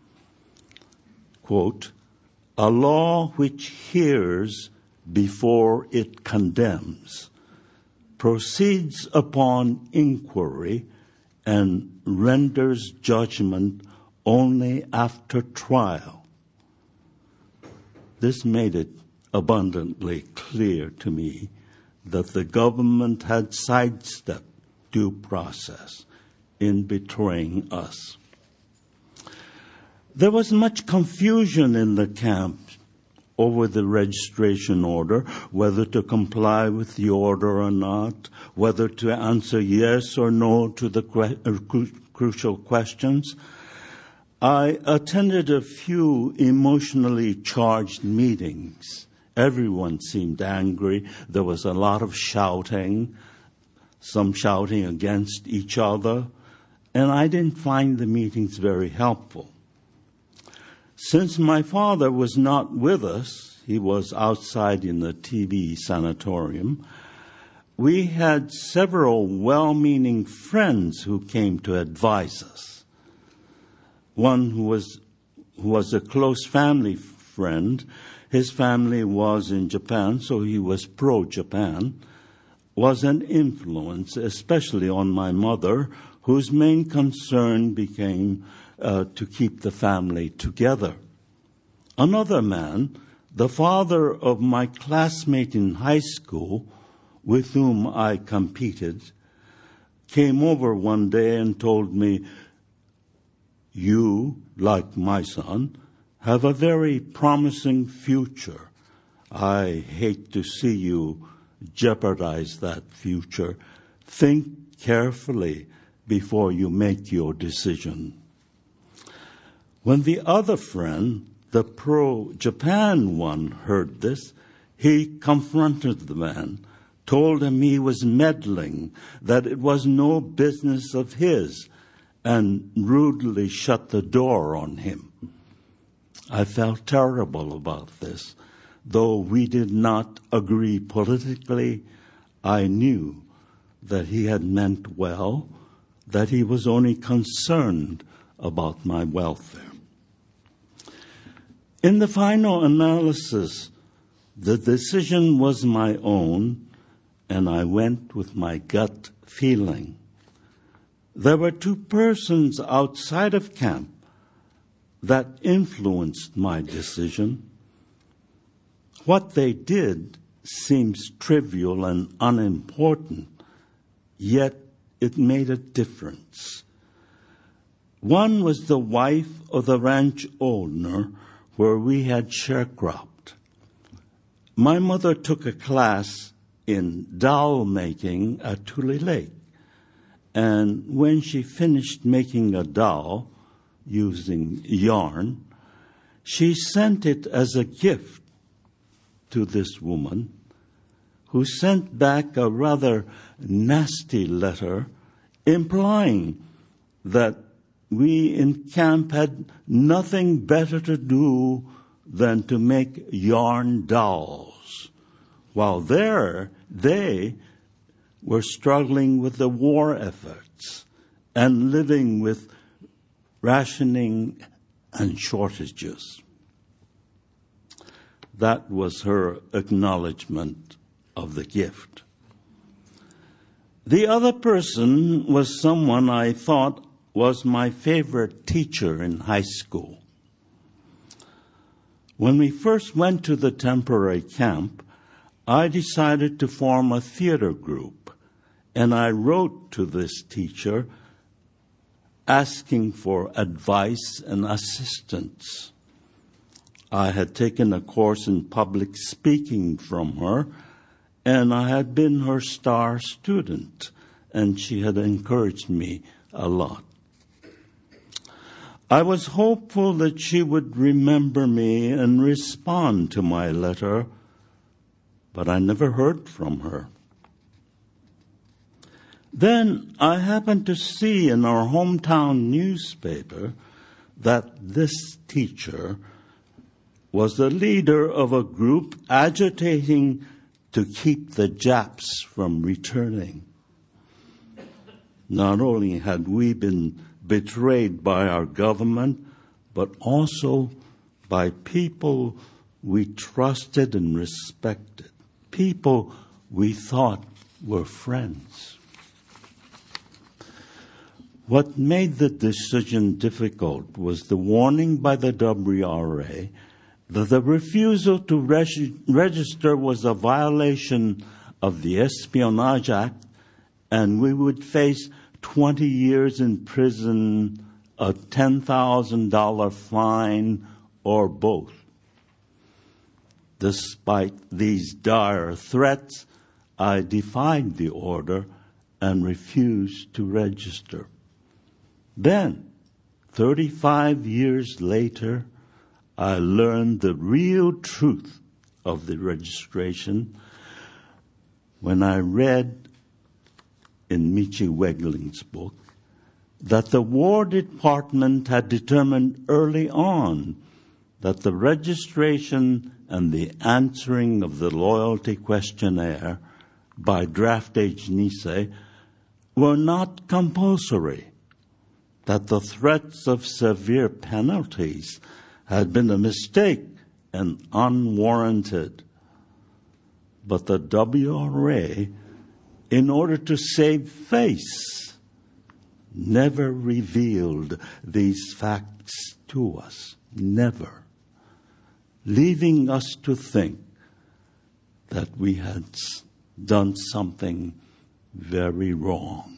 Quote, a law which hears before it condemns, proceeds upon inquiry, and renders judgment only after trial. This made it abundantly clear to me that the government had sidestepped due process in betraying us. There was much confusion in the camp over the registration order, whether to comply with the order or not, whether to answer yes or no to the crucial questions. I attended a few emotionally charged meetings. Everyone seemed angry. There was a lot of shouting, some shouting against each other, and I didn't find the meetings very helpful. Since my father was not with us, he was outside in the TB sanatorium, we had several well-meaning friends who came to advise us. One who was a close family friend, his family was in Japan, so he was pro-Japan, was an influence, especially on my mother, whose main concern became to keep the family together. Another man, the father of my classmate in high school, with whom I competed, came over one day and told me, "You, like my son, have a very promising future. I hate to see you jeopardize that future. Think carefully before you make your decision." When the other friend, the pro-Japan one, heard this, he confronted the man, told him he was meddling, that it was no business of his, and rudely shut the door on him. I felt terrible about this. Though we did not agree politically, I knew that he had meant well, that he was only concerned about my welfare. In the final analysis, the decision was my own, and I went with my gut feeling. There were two persons outside of camp that influenced my decision. What they did seems trivial and unimportant, yet it made a difference. One was the wife of the ranch owner where we had sharecropped. My mother took a class in dowel making at Tule Lake, and when she finished making a dowel using yarn, she sent it as a gift to this woman, who sent back a rather nasty letter implying that we in camp had nothing better to do than to make yarn dowels, while they were struggling with the war efforts and living with rationing and shortages. That was her acknowledgement of the gift. The other person was someone I thought was my favorite teacher in high school. When we first went to the temporary camp, I decided to form a theater group, and I wrote to this teacher asking for advice and assistance. I had taken a course in public speaking from her, and I had been her star student, and she had encouraged me a lot. I was hopeful that she would remember me and respond to my letter, but I never heard from her. Then I happened to see in our hometown newspaper that this teacher was the leader of a group agitating to keep the Japs from returning. Not only had we been betrayed by our government, but also by people we trusted and respected, people we thought were friends. What made the decision difficult was the warning by the WRA that the refusal to register was a violation of the Espionage Act, and we would face 20 years in prison, a $10,000 fine, or both. Despite these dire threats, I defied the order and refused to register. Then, 35 years later, I learned the real truth of the registration when I read in Michi Wegling's book that the War Department had determined early on that the registration and the answering of the loyalty questionnaire by draft age Nisei were not compulsory, that the threats of severe penalties had been a mistake and unwarranted. But the WRA, in order to save face, never revealed these facts to us, never, leaving us to think that we had done something very wrong.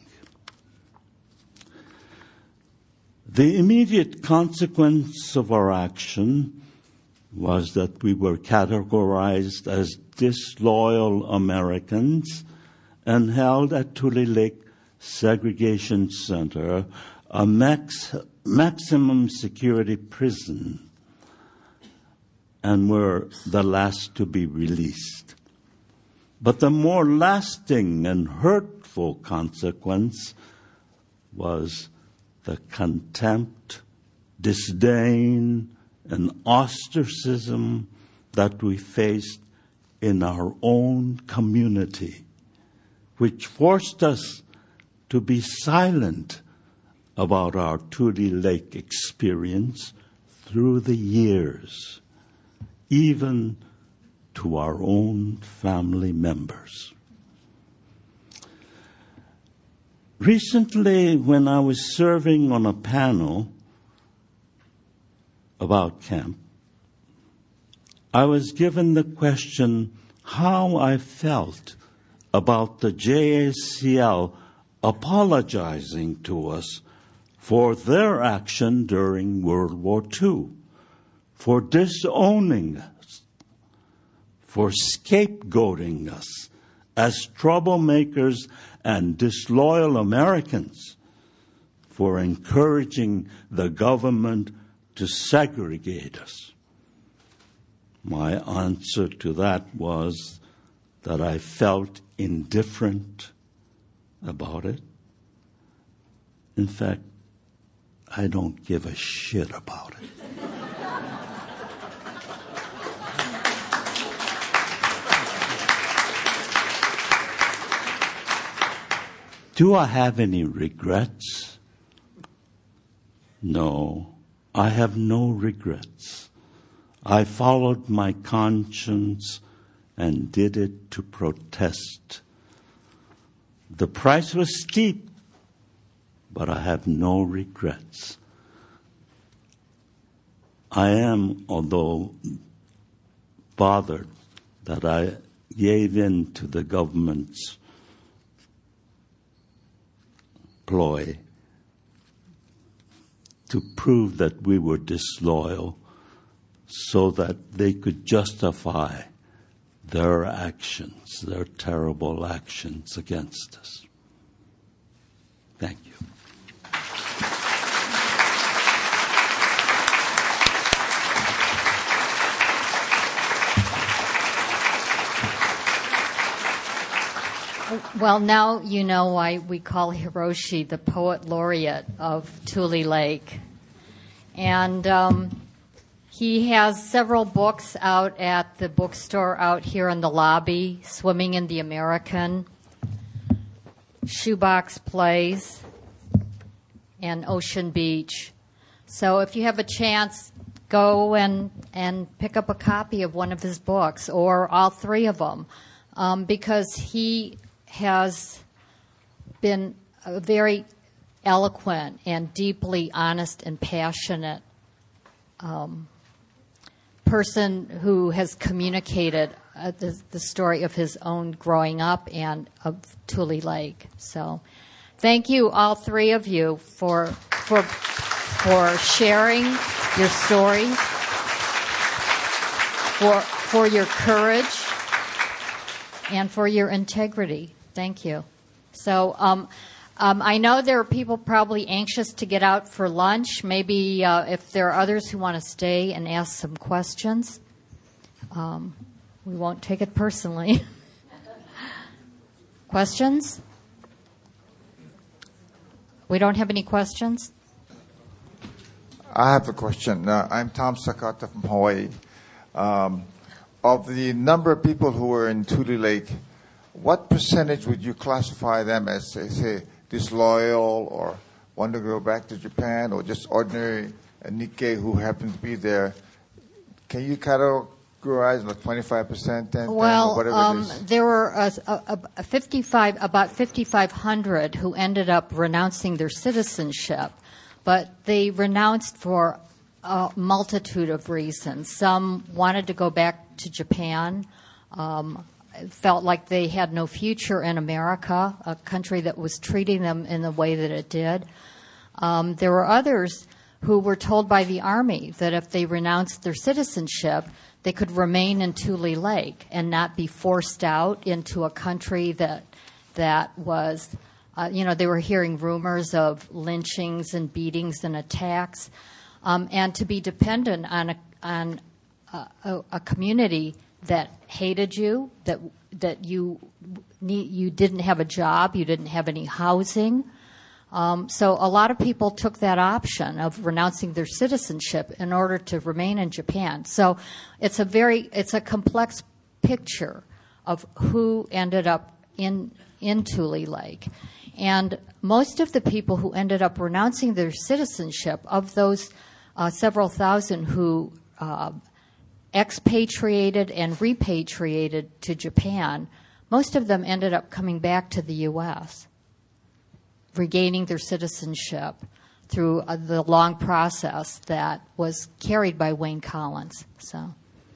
The immediate consequence of our action was that we were categorized as disloyal Americans and held at Tule Lake Segregation Center, a maximum security prison, and were the last to be released. But the more lasting and hurtful consequence was the contempt, disdain, and ostracism that we faced in our own community, which forced us to be silent about our Tule Lake experience through the years, even to our own family members. Recently, when I was serving on a panel about camp, I was given the question how I felt about the JACL apologizing to us for their action during World War II, for disowning us, for scapegoating us as troublemakers and disloyal Americans, for encouraging the government to segregate us. My answer to that was that I felt indifferent about it. In fact, I don't give a shit about it. Do I have any regrets? No, I have no regrets. I followed my conscience and did it to protest. The price was steep, but I have no regrets. I am, although bothered that I gave in to the government's ploy to prove that we were disloyal so that they could justify their actions, their terrible actions against us. Thank you. Well, now you know why we call Hiroshi the poet laureate of Tule Lake. And he has several books out at the bookstore out here in the lobby, Swimming in the American, Shoebox Plays, and Ocean Beach. So if you have a chance, go and pick up a copy of one of his books, or all three of them, because he has been a very eloquent and deeply honest and passionate person who has communicated the story of his own growing up and of Tule Lake. So thank you, all three of you, for sharing your story, for your courage, and for your integrity. Thank you. So I know there are people probably anxious to get out for lunch. Maybe if there are others who want to stay and ask some questions, we won't take it personally. Questions? We don't have any questions? I have a question. I'm Tom Sakata from Hawaii. Of the number of people who were in Tule Lake, what percentage would you classify them as, say, disloyal or want to go back to Japan, or just ordinary Nikkei who happened to be there? Can you categorize like 25%, 10, Well, or whatever it is? there were about 5,500 who ended up renouncing their citizenship, but they renounced for a multitude of reasons. Some wanted to go back to Japan, felt like they had no future in America, a country that was treating them in the way that it did. There were others who were told by the Army that if they renounced their citizenship, they could remain in Tule Lake and not be forced out into a country that was, they were hearing rumors of lynchings and beatings and attacks, and to be dependent on a community that hated you, that you didn't have a job, you didn't have any housing. So a lot of people took that option of renouncing their citizenship in order to remain in Japan. So it's a complex picture of who ended up in Tule Lake. And most of the people who ended up renouncing their citizenship, of those several thousand who expatriated and repatriated to Japan, most of them ended up coming back to the U.S., regaining their citizenship through the long process that was carried by Wayne Collins. So,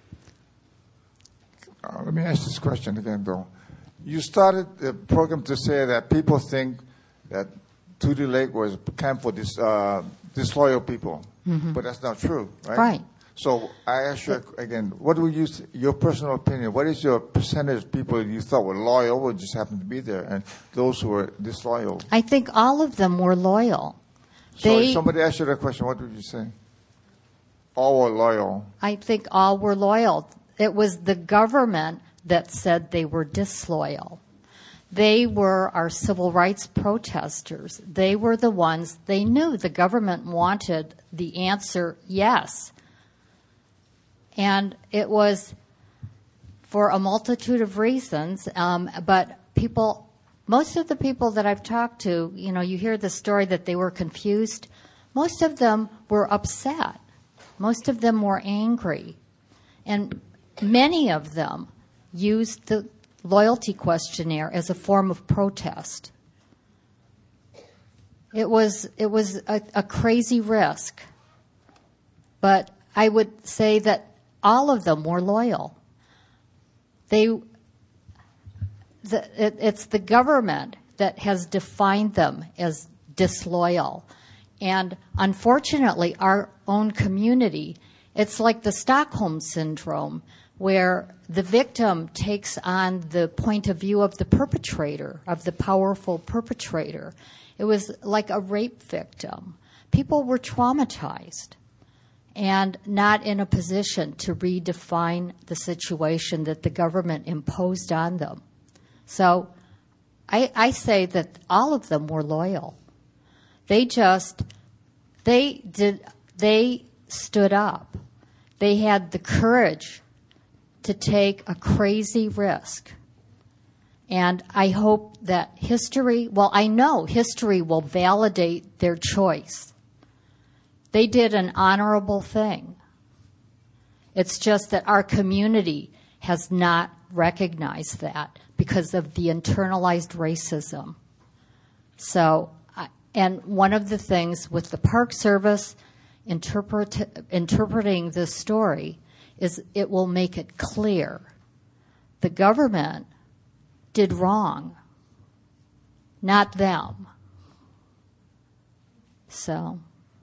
let me ask this question again, though. You started the program to say that people think that Tule Lake was a camp for disloyal people, but that's not true, right? Right. So I ask you again, what would you, your personal opinion, what is your percentage of people you thought were loyal or just happened to be there, and those who were disloyal? I think all of them were loyal. So if somebody asked you that question, what would you say? All were loyal. I think all were loyal. It was the government that said they were disloyal. They were our civil rights protesters. They were the ones, they knew the government wanted the answer yes. And it was for a multitude of reasons, but most of the people that I've talked to, you hear the story that they were confused. Most of them were upset. Most of them were angry. And many of them used the loyalty questionnaire as a form of protest. It was a crazy risk. But I would say that all of them were loyal. It's the government that has defined them as disloyal. And unfortunately, our own community, it's like the Stockholm Syndrome, where the victim takes on the point of view of the perpetrator, of the powerful perpetrator. It was like a rape victim. People were traumatized and not in a position to redefine the situation that the government imposed on them. So I say that all of them were loyal. They stood up. They had the courage to take a crazy risk. And I hope that I know history will validate their choice. They did an honorable thing. It's just that our community has not recognized that because of the internalized racism. So, and one of the things with the Park Service interpreting this story is it will make it clear the government did wrong, not them. So,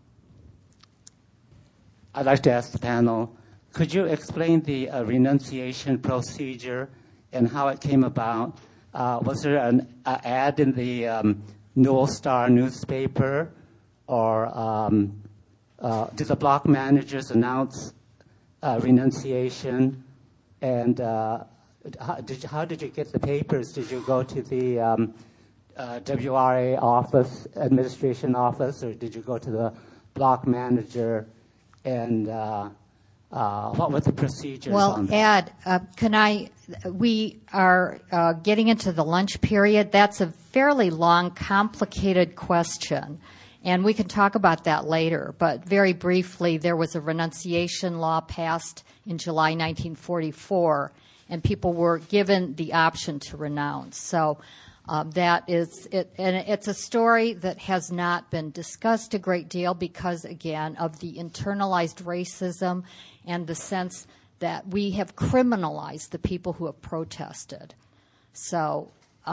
I'd like to ask the panel, could you explain the renunciation procedure and how it came about? Was there an ad in the Newell Star newspaper, or did the block managers announce renunciation? And how did you get the papers? Did you go to the WRA office, administration office, or did you go to the block manager? And what were the procedures on that? Ed, we are getting into the lunch period. That's a fairly long, complicated question, and we can talk about that later. But very briefly, there was a renunciation law passed in July 1944, and people were given the option to renounce. So that is it, and it's a story that has not been discussed a great deal because, again, of the internalized racism and the sense that we have criminalized the people who have protested. So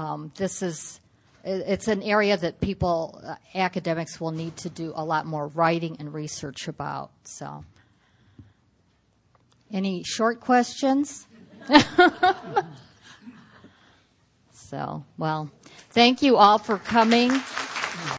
it's an area that people, academics, will need to do a lot more writing and research about. So, any short questions? So, well, thank you all for coming.